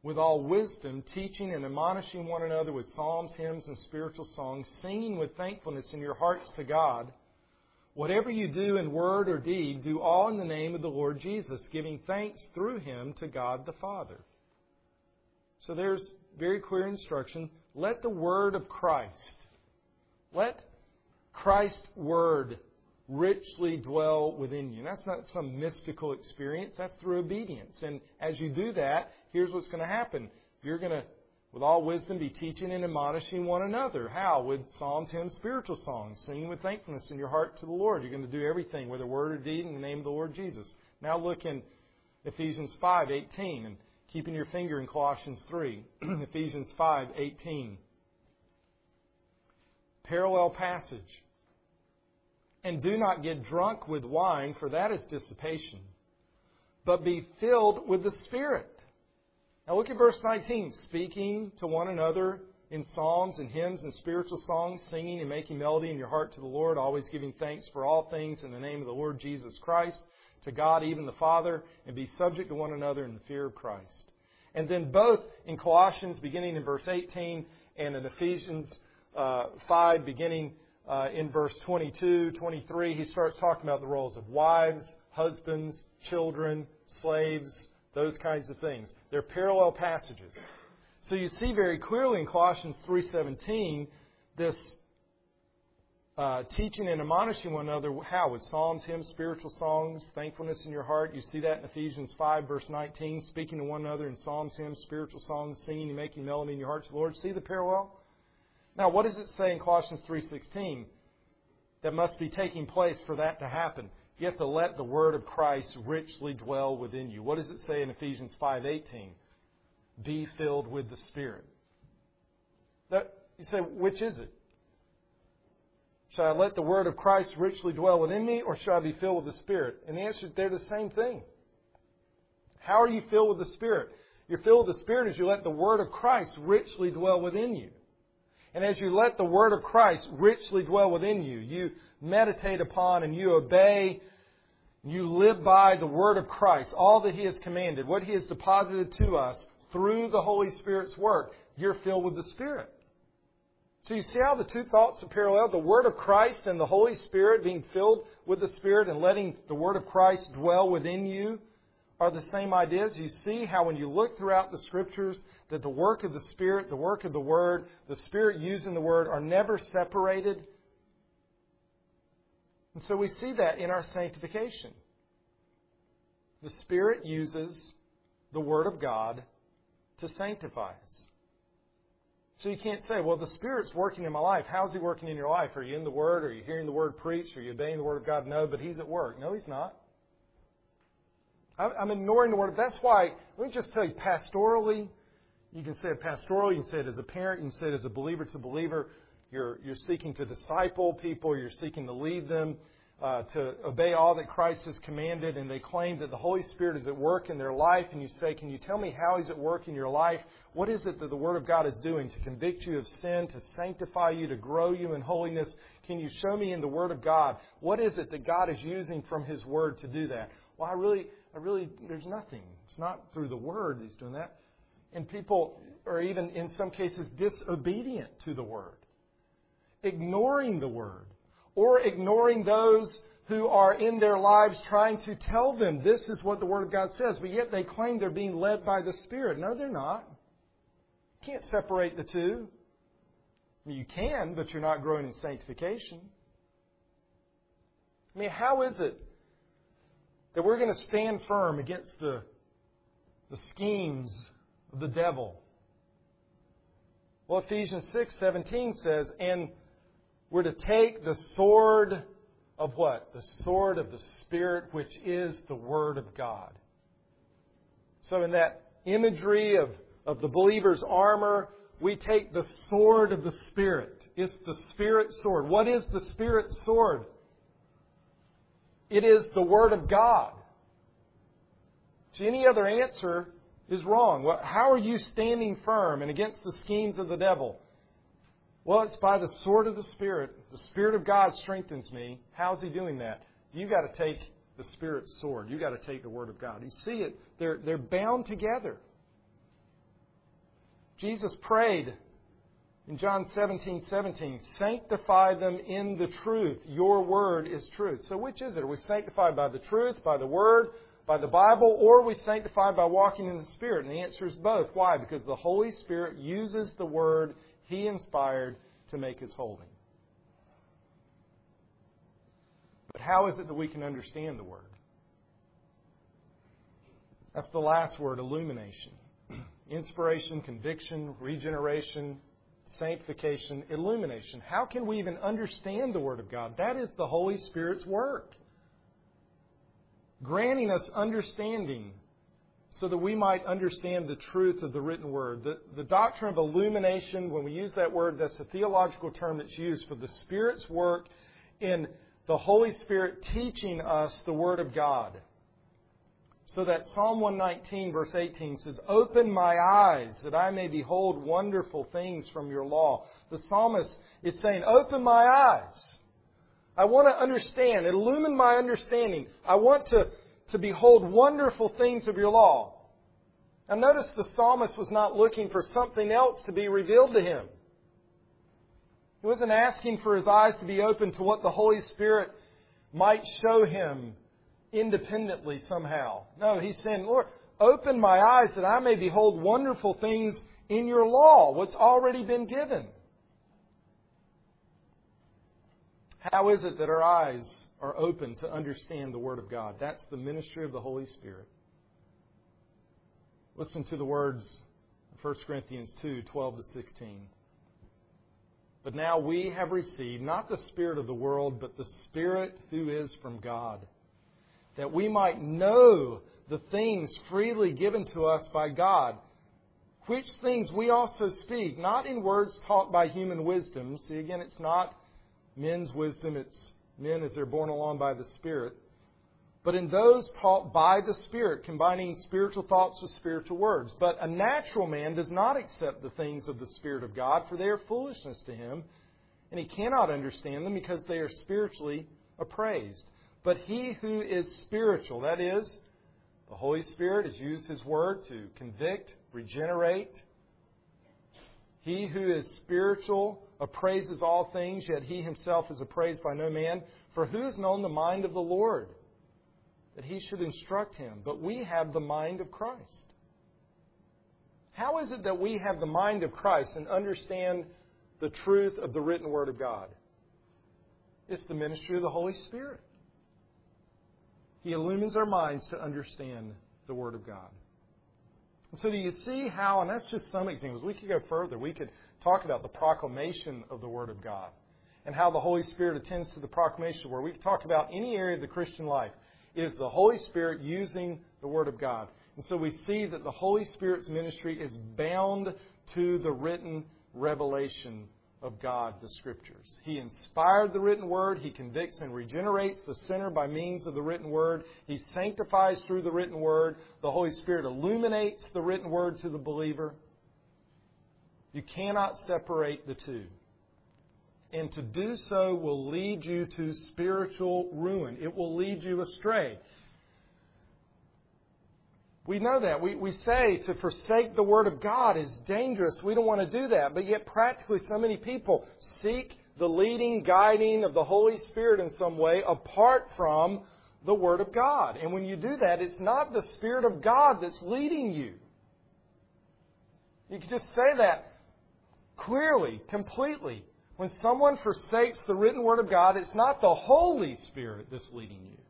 with all wisdom, teaching and admonishing one another with psalms, hymns, and spiritual songs, singing with thankfulness in your hearts to God. Whatever you do in word or deed, do all in the name of the Lord Jesus, giving thanks through Him to God the Father. So there's very clear instruction. Let the word of Christ, let Christ's word richly dwell within you. And that's not some mystical experience. That's through obedience. And as you do that, here's what's going to happen. You're going to, with all wisdom, be teaching and admonishing one another. How? With psalms, hymns, spiritual songs, singing with thankfulness in your heart to the Lord. You're going to do everything, whether word or deed, in the name of the Lord Jesus. Now look in Ephesians 5:18, and keeping your finger in Colossians 3. Ephesians 5:18. Parallel passage. And do not get drunk with wine, for that is dissipation, but be filled with the Spirit. Now look at verse 19. Speaking to one another in psalms and hymns and spiritual songs, singing and making melody in your heart to the Lord, always giving thanks for all things in the name of the Lord Jesus Christ, to God even the Father, and be subject to one another in the fear of Christ. And then both in Colossians, beginning in verse 18, and in Ephesians 5, beginning in verse 22, 23, he starts talking about the roles of wives, husbands, children, slaves, those kinds of things. They're parallel passages. So you see very clearly in Colossians 3:17 this teaching and admonishing one another. How? With psalms, hymns, spiritual songs, thankfulness in your heart. You see that in Ephesians 5, verse 19, speaking to one another in psalms, hymns, spiritual songs, singing and making melody in your heart to the Lord. See the parallel? Now, what does it say in Colossians 3:16 that must be taking place for that to happen? You have to let the word of Christ richly dwell within you. What does it say in Ephesians 5:18? Be filled with the Spirit. You say, which is it? Shall I let the word of Christ richly dwell within me, or shall I be filled with the Spirit? And the answer is they're the same thing. How are you filled with the Spirit? You're filled with the Spirit as you let the word of Christ richly dwell within you. And as you let the word of Christ richly dwell within you, you meditate upon and you obey, you live by the word of Christ, all that He has commanded, what He has deposited to us through the Holy Spirit's work, you're filled with the Spirit. So you see how the two thoughts are parallel? The word of Christ and the Holy Spirit, being filled with the Spirit and letting the word of Christ dwell within you, are the same ideas. You see how when you look throughout the Scriptures that the work of the Spirit, the work of the Word, the Spirit using the Word are never separated. And so we see that in our sanctification. The Spirit uses the Word of God to sanctify us. So you can't say, well, the Spirit's working in my life. How's He working in your life? Are you in the Word? Are you hearing the Word preached? Are you obeying the Word of God? No, but He's at work. No, He's not. I'm ignoring the Word. That's why, let me just tell you, pastorally, you can say it pastoral, you can say it as a parent, you can say it as a believer to believer. You're seeking to disciple people, you're seeking to lead them to obey all that Christ has commanded, and they claim that the Holy Spirit is at work in their life, and you say, can you tell me how He's at work in your life? What is it that the Word of God is doing to convict you of sin, to sanctify you, to grow you in holiness? Can you show me in the Word of God, what is it that God is using from His Word to do that? Well, I really, there's nothing. It's not through the Word He's doing that. And people are even, in some cases, disobedient to the Word, ignoring the Word, or ignoring those who are in their lives trying to tell them this is what the Word of God says, but yet they claim they're being led by the Spirit. No, they're not. You can't separate the two. I mean, you can, but you're not growing in sanctification. I mean, how is it that we're going to stand firm against the schemes of the devil? Well, Ephesians 6:17 says, and we're to take the sword of what? The sword of the Spirit, which is the Word of God. So in that imagery of the believer's armor, we take the sword of the Spirit. It's the Spirit's sword. What is the Spirit's sword? It is the Word of God. See, any other answer is wrong. Well, how are you standing firm and against the schemes of the devil? Well, it's by the sword of the Spirit. The Spirit of God strengthens me. How's He doing that? You've got to take the Spirit's sword. You've got to take the Word of God. You see it. They're bound together. Jesus prayed in John 17:17, sanctify them in the truth. Your word is truth. So which is it? Are we sanctified by the truth, by the word, by the Bible, or are we sanctified by walking in the Spirit? And the answer is both. Why? Because the Holy Spirit uses the word He inspired to make us holy. But how is it that we can understand the word? That's the last word, illumination. Inspiration, conviction, regeneration, sanctification, illumination. How can we even understand the Word of God? That is the Holy Spirit's work. Granting us understanding so that we might understand the truth of the written Word. The doctrine of illumination, when we use that word, that's a theological term that's used for the Spirit's work in the Holy Spirit teaching us the Word of God. So that Psalm 119 verse 18 says, open my eyes that I may behold wonderful things from your law. The psalmist is saying, open my eyes. I want to understand. Illumine my understanding. I want to behold wonderful things of your law. Now notice the psalmist was not looking for something else to be revealed to him. He wasn't asking for his eyes to be open to what the Holy Spirit might show him independently somehow. No, he's saying, Lord, open my eyes that I may behold wonderful things in your law, what's already been given. How is it that our eyes are open to understand the Word of God? That's the ministry of the Holy Spirit. Listen to the words of 1 Corinthians 2:12-16. But now we have received not the spirit of the world, but the Spirit who is from God, that we might know the things freely given to us by God, which things we also speak, not in words taught by human wisdom. See, again, it's not men's wisdom, it's men as they're borne along by the Spirit, but in those taught by the Spirit, combining spiritual thoughts with spiritual words. But a natural man does not accept the things of the Spirit of God, for they are foolishness to him, and he cannot understand them because they are spiritually appraised. But he who is spiritual, that is, the Holy Spirit has used His Word to convict, regenerate. He who is spiritual appraises all things, yet he himself is appraised by no man. For who has known the mind of the Lord, that He should instruct him? But we have the mind of Christ. How is it that we have the mind of Christ and understand the truth of the written Word of God? It's the ministry of the Holy Spirit. He illumines our minds to understand the Word of God. So do you see how, and that's just some examples. We could go further. We could talk about the proclamation of the Word of God and how the Holy Spirit attends to the proclamation of the Word. We could talk about any area of the Christian life. It is the Holy Spirit using the Word of God. And so we see that the Holy Spirit's ministry is bound to the written revelation of God, the Scriptures. He inspired the written Word. He convicts and regenerates the sinner by means of the written Word. He sanctifies through the written Word. The Holy Spirit illuminates the written Word to the believer. You cannot separate the two. And to do so will lead you to spiritual ruin. It will lead you astray. We know that. We say to forsake the Word of God is dangerous. We don't want to do that. But yet practically so many people seek the leading, guiding of the Holy Spirit in some way apart from the Word of God. And when you do that, it's not the Spirit of God that's leading you. You can just say that clearly, completely. When someone forsakes the written Word of God, it's not the Holy Spirit that's leading you.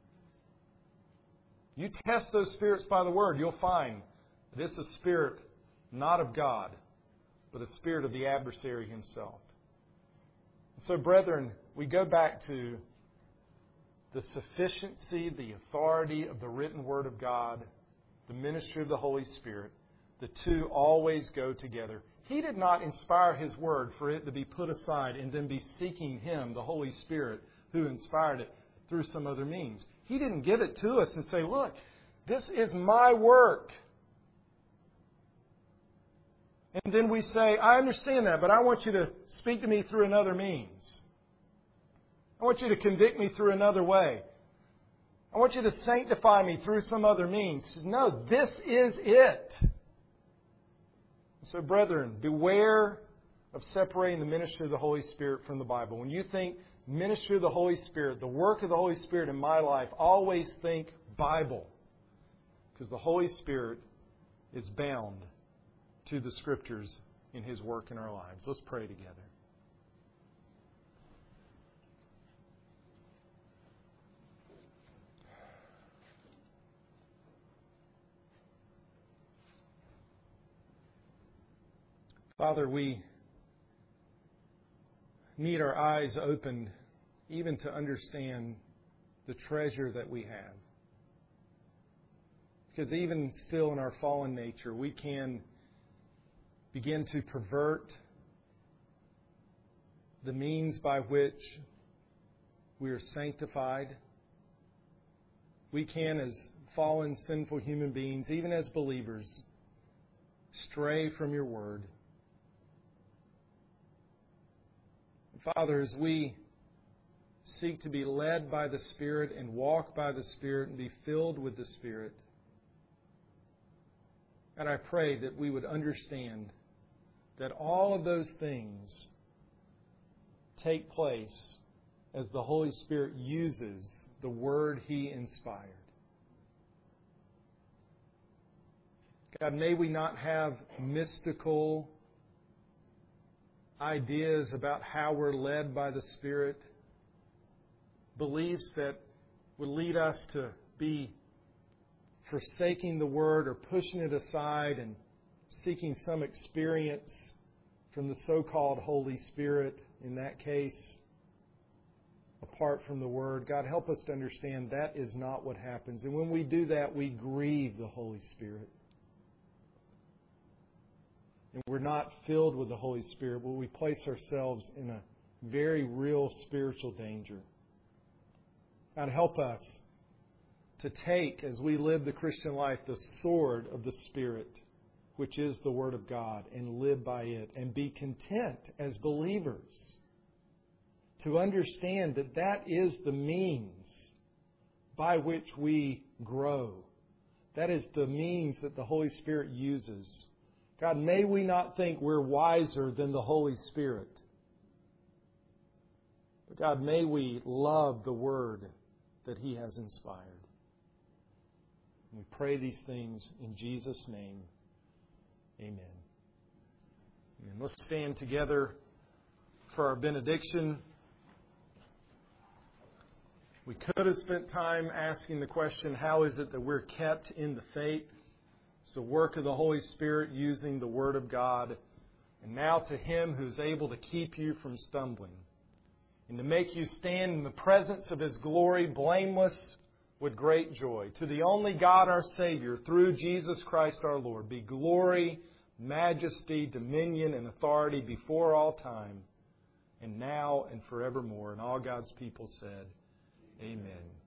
You test those spirits by the Word, you'll find that it's a spirit not of God, but a spirit of the adversary himself. So, brethren, we go back to the sufficiency, the authority of the written Word of God, the ministry of the Holy Spirit. The two always go together. He did not inspire His Word for it to be put aside and then be seeking Him, the Holy Spirit, who inspired it, through some other means. He didn't give it to us and say, look, this is my work. And then we say, I understand that, but I want you to speak to me through another means. I want you to convict me through another way. I want you to sanctify me through some other means. No, this is it. So, brethren, beware of separating the ministry of the Holy Spirit from the Bible. When you think ministry of the Holy Spirit, the work of the Holy Spirit in my life, always think Bible. Because the Holy Spirit is bound to the Scriptures in His work in our lives. Let's pray together. Father, we need our eyes opened even to understand the treasure that we have. Because even still in our fallen nature, we can begin to pervert the means by which we are sanctified. We can, as fallen, sinful human beings, even as believers, stray from your word. Father, as we seek to be led by the Spirit and walk by the Spirit and be filled with the Spirit, and I pray that we would understand that all of those things take place as the Holy Spirit uses the Word He inspired. God, may we not have mystical ideas about how we're led by the Spirit, beliefs that would lead us to be forsaking the Word or pushing it aside and seeking some experience from the so-called Holy Spirit, in that case, apart from the Word. God, help us to understand that is not what happens. And when we do that, we grieve the Holy Spirit. And we're not filled with the Holy Spirit, but we place ourselves in a very real spiritual danger. God, help us to take, as we live the Christian life, the sword of the Spirit, which is the Word of God, and live by it, and be content as believers to understand that that is the means by which we grow. That is the means that the Holy Spirit uses. God, may we not think we're wiser than the Holy Spirit. But God, may we love the Word that He has inspired. We pray these things in Jesus' name. Amen. And let's stand together for our benediction. We could have spent time asking the question, how is it that we're kept in the faith? It's the work of the Holy Spirit using the Word of God. And now to Him who is able to keep you from stumbling and to make you stand in the presence of His glory blameless with great joy. To the only God our Savior, through Jesus Christ our Lord, be glory, majesty, dominion, and authority before all time, and now and forevermore. And all God's people said, Amen.